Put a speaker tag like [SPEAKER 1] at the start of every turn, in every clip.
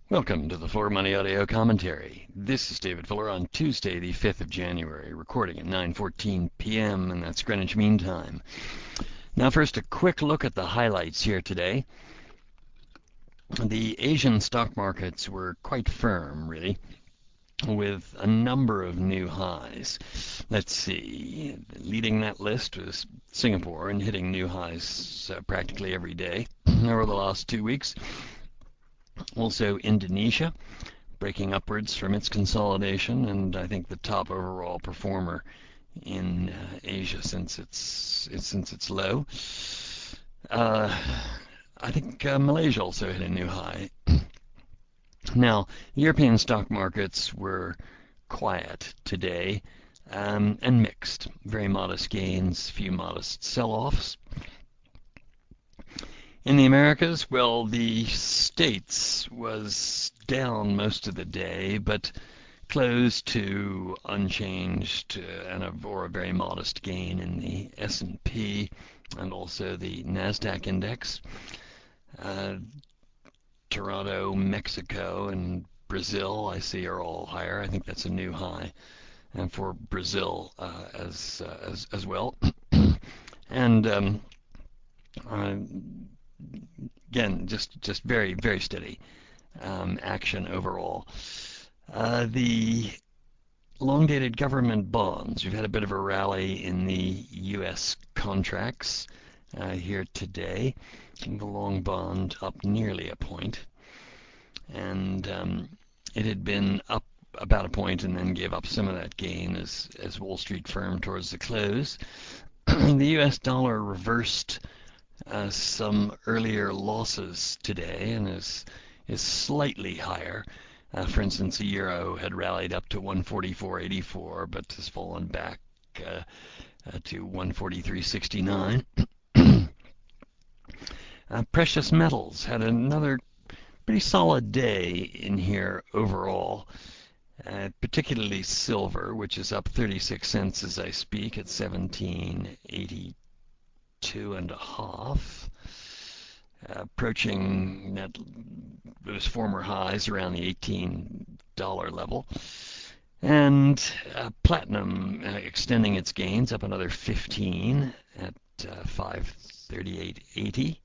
[SPEAKER 1] Welcome to the Floor Money Audio Commentary. This is David Fuller on Tuesday, the 5th of January, recording at 9:14 p.m., and that's Greenwich Mean Time. Now first, a quick look at the highlights here today. The Asian stock markets were quite firm, really, with a number of new highs. Let's see, leading that list was Singapore and hitting new highs practically every day over the last 2 weeks. Also Indonesia, breaking upwards from its consolidation, and I think the top overall performer in Asia since its low. I think Malaysia also hit a new high. Now, the European stock markets were quiet today and mixed. Very modest gains, few modest sell-offs. In the Americas, well, the States was down most of the day, but closed to unchanged or a very modest gain in the S&P and also the NASDAQ index. Toronto, Mexico, and Brazil, I see, are all higher. I think that's a new high, and for Brazil as well. And again, just very, very steady action overall. The long-dated government bonds, we've had a bit of a rally in the U.S. contracts here today. The long bond up nearly a point, and it had been up about a point and then gave up some of that gain as Wall Street firmed towards the close. The U.S. dollar reversed some earlier losses today and is slightly higher. For instance, the euro had rallied up to 144.84, but has fallen back to 143.69. Precious metals had another pretty solid day in here overall, particularly silver, which is up 36 cents as I speak at 17.82.5, approaching those former highs around the $18 level. And platinum extending its gains up another 15 at 538.80.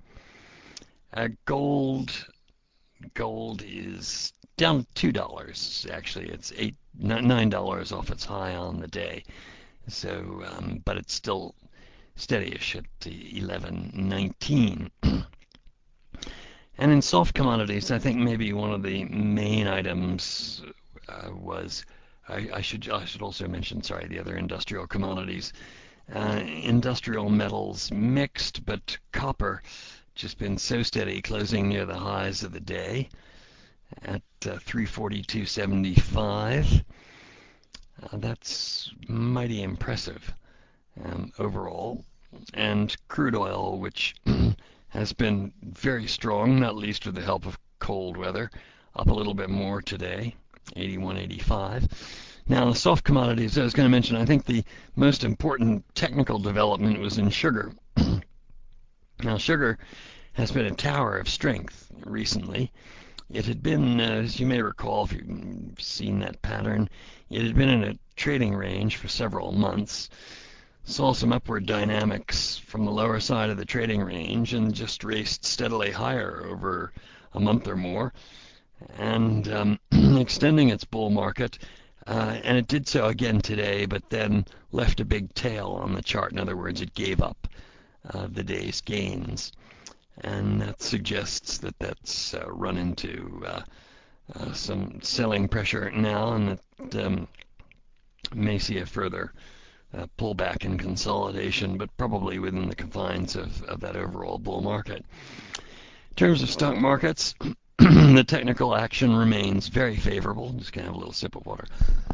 [SPEAKER 1] Gold is down $2. Actually, it's $9 off its high on the day. So, but it's still steady-ish at 11.19. And in soft commodities, I think maybe one of the main items was I should also mention, the other industrial commodities. Industrial metals mixed, but copper just been so steady, closing near the highs of the day at 342.75. That's mighty impressive overall. And crude oil, which has been very strong, not least with the help of cold weather, up a little bit more today, 81.85. Now, the soft commodities, I was going to mention, I think the most important technical development was in sugar. Now, sugar has been a tower of strength recently. It had been, as you may recall, if you've seen that pattern, it had been in a trading range for several months. Saw some upward dynamics from the lower side of the trading range and just raced steadily higher over a month or more, and extending its bull market. And it did so again today, but then left a big tail on the chart. In other words, it gave up the day's gains. And that suggests that that's run into some selling pressure now, and that may see a further pullback and consolidation, but probably within the confines of that overall bull market. In terms of stock markets, the technical action remains very favorable. Just going to have a little sip of water.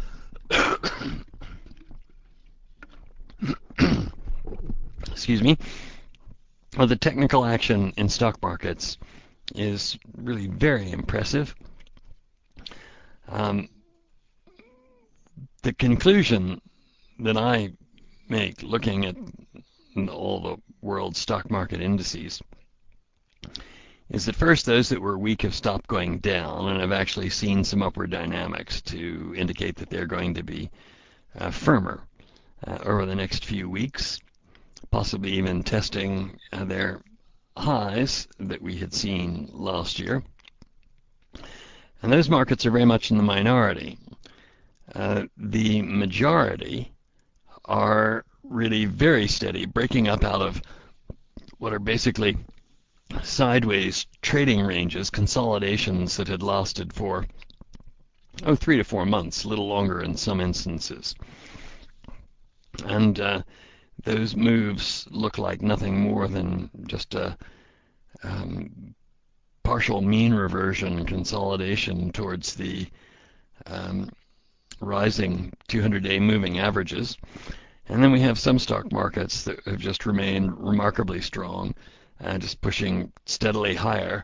[SPEAKER 1] Excuse me. Well, the technical action in stock markets is really very impressive. The conclusion that I make looking at all the world stock market indices is that first those that were weak have stopped going down and have actually seen some upward dynamics to indicate that they're going to be firmer over the next few weeks, possibly even testing their highs that we had seen last year. And those markets are very much in the minority. The majority are really very steady, breaking up out of what are basically sideways trading ranges, consolidations that had lasted for 3 to 4 months, a little longer in some instances. And those moves look like nothing more than just a partial mean reversion consolidation towards the rising 200-day moving averages. And then we have some stock markets that have just remained remarkably strong, just pushing steadily higher,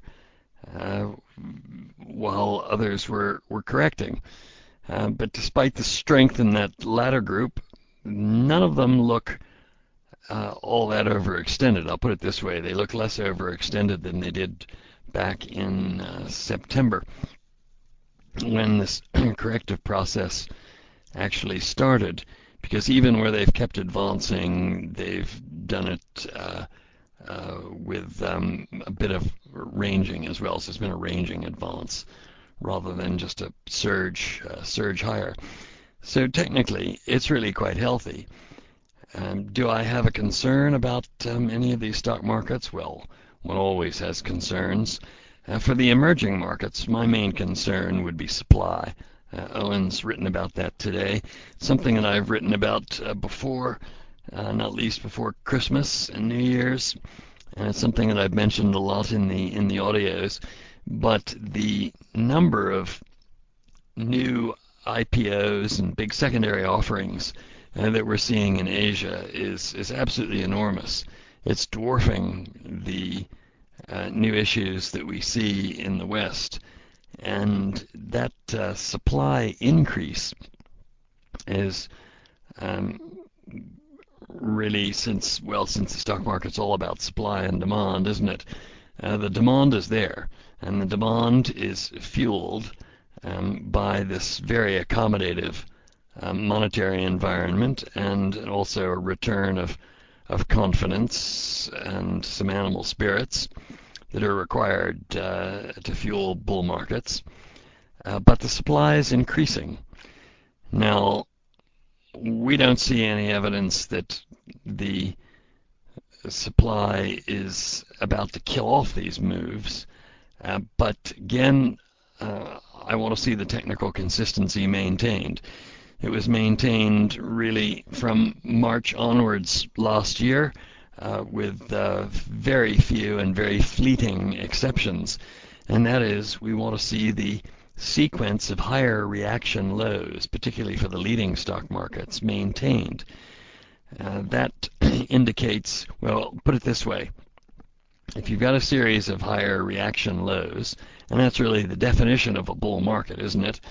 [SPEAKER 1] while others were correcting. But despite the strength in that latter group, none of them look all that overextended. I'll put it this way: they look less overextended than they did back in September, when this corrective process actually started. Because even where they've kept advancing, they've done it with a bit of ranging as well. So it's been a ranging advance rather than just a surge higher. So technically, it's really quite healthy. Do I have a concern about any of these stock markets? Well, one always has concerns. For the emerging markets, my main concern would be supply. Owen's written about that today. Something that I've written about before, not least before Christmas and New Year's, and it's something that I've mentioned a lot in the audios. But the number of new IPOs and big secondary offerings that we're seeing in Asia is absolutely enormous. It's dwarfing the new issues that we see in the West. And that supply increase is really, since the stock market's all about supply and demand, isn't it? The demand is there, and the demand is fueled by this very accommodative monetary environment, and also a return of confidence and some animal spirits that are required to fuel bull markets. But the supply is increasing. Now, we don't see any evidence that the supply is about to kill off these moves. But again, I want to see the technical consistency maintained. It was maintained really from March onwards last year, with very few and very fleeting exceptions. And that is, we want to see the sequence of higher reaction lows, particularly for the leading stock markets, maintained. That indicates, well, put it this way: if you've got a series of higher reaction lows, and that's really the definition of a bull market, isn't it?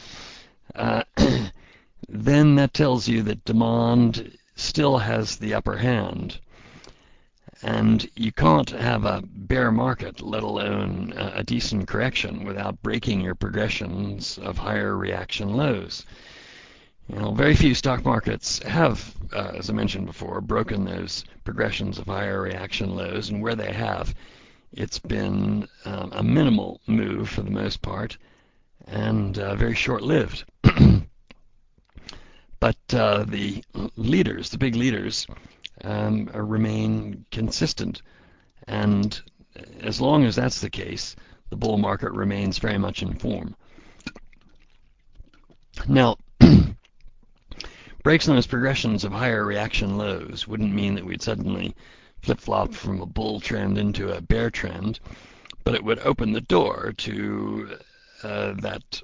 [SPEAKER 1] Then that tells you that demand still has the upper hand. And you can't have a bear market, let alone a decent correction, without breaking your progressions of higher reaction lows. Very few stock markets have, as I mentioned before, broken those progressions of higher reaction lows, and where they have, it's been a minimal move for the most part, and very short-lived. But the leaders, the big leaders, remain consistent, and as long as that's the case, the bull market remains very much in form. Now, breaks on those progressions of higher reaction lows wouldn't mean that we'd suddenly flip-flop from a bull trend into a bear trend, but it would open the door to that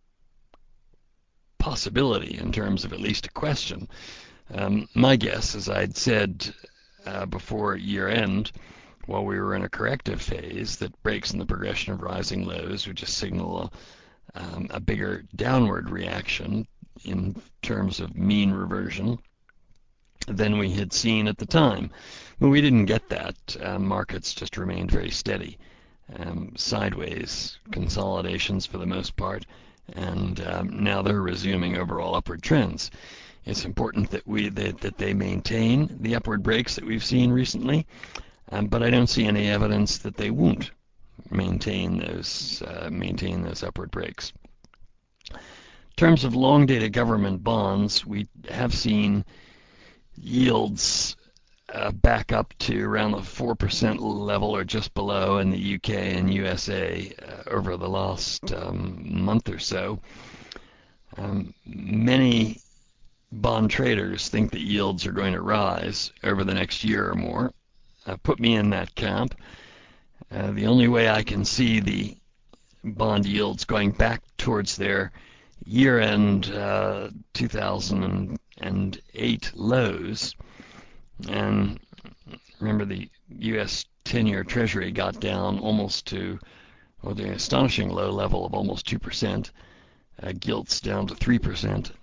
[SPEAKER 1] possibility in terms of at least a question. My guess, as I'd said before year-end, while we were in a corrective phase, that breaks in the progression of rising lows would just signal a bigger downward reaction in terms of mean reversion than we had seen at the time. But we didn't get that. Markets just remained very steady. sideways consolidations for the most part, and now they're resuming overall upward trends. It's important that they maintain the upward breaks that we've seen recently, but I don't see any evidence that they won't maintain those upward breaks. In terms of long-dated government bonds, we have seen yields back up to around the 4% level or just below in the UK and USA over the last month or so. Many bond traders think that yields are going to rise over the next year or more. Put me in that camp. The only way I can see the bond yields going back towards their year-end 2008 lows, and remember the U.S. 10-year Treasury got down almost to the astonishing low level of almost 2%, gilts down to 3%.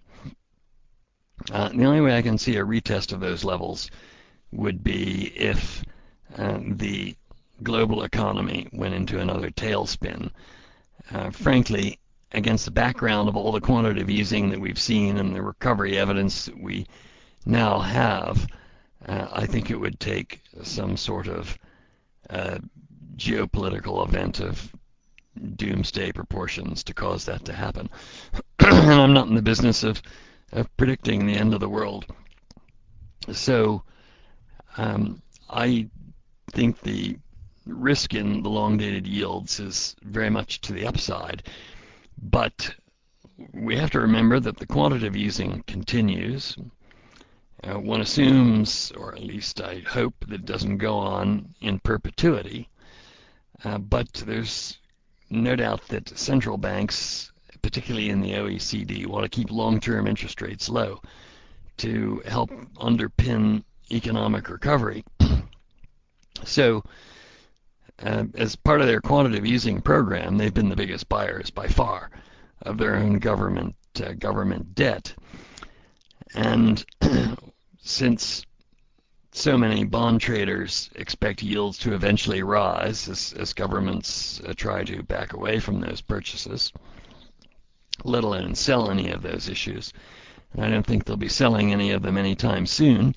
[SPEAKER 1] The only way I can see a retest of those levels would be if the global economy went into another tailspin. Frankly, against the background of all the quantitative easing that we've seen and the recovery evidence that we now have, I think it would take some sort of geopolitical event of doomsday proportions to cause that to happen. And I'm not in the business of predicting the end of the world. So I think the risk in the long-dated yields is very much to the upside. But we have to remember that the quantitative easing continues. One assumes, or at least I hope, that it doesn't go on in perpetuity. But there's no doubt that central banks, particularly in the OECD, want to keep long-term interest rates low to help underpin economic recovery. So, as part of their quantitative easing program, they've been the biggest buyers by far of their own government debt. And since so many bond traders expect yields to eventually rise as governments try to back away from those purchases, let alone sell any of those issues, and I don't think they'll be selling any of them anytime soon.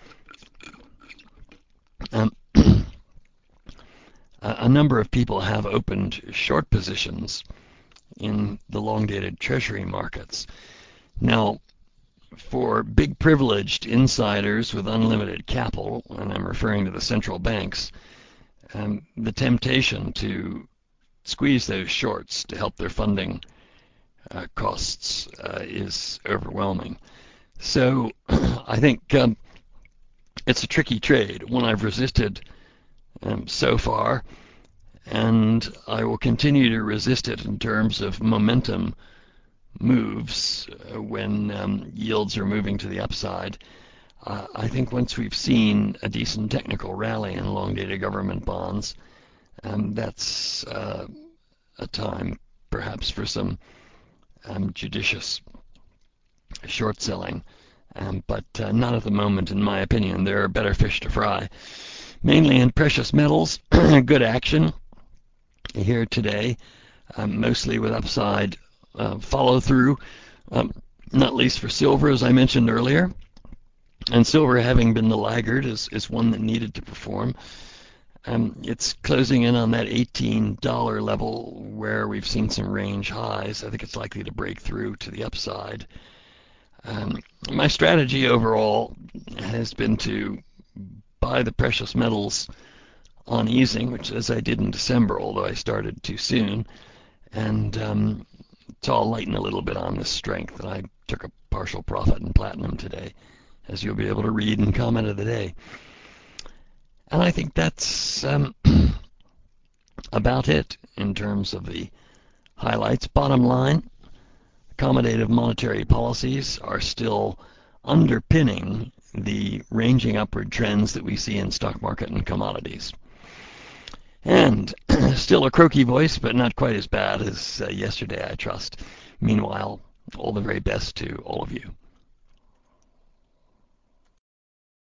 [SPEAKER 1] A number of people have opened short positions in the long-dated treasury markets. Now, for big privileged insiders with unlimited capital, and I'm referring to the central banks, the temptation to squeeze those shorts to help their funding costs is overwhelming. So I think it's a tricky trade, one I've resisted so far, and I will continue to resist it in terms of momentum moves when yields are moving to the upside. I think once we've seen a decent technical rally in long-dated government bonds, that's a time perhaps for some judicious short selling, but not at the moment, in my opinion. There are better fish to fry. Mainly in precious metals, good action here today, mostly with upside follow through, not least for silver, as I mentioned earlier. And silver, having been the laggard, is one that needed to perform. It's closing in on that $18 level where we've seen some range highs. I think it's likely to break through to the upside. My strategy overall has been to buy the precious metals on easing, which as I did in December, although I started too soon, and so I'll lighten a little bit on this strength. And I took a partial profit in platinum today, as you'll be able to read in comment of the day. And I think that's about it in terms of the highlights. Bottom line, accommodative monetary policies are still underpinning the ranging upward trends that we see in stock market and commodities. And still a croaky voice, but not quite as bad as yesterday, I trust. Meanwhile, all the very best to all of you.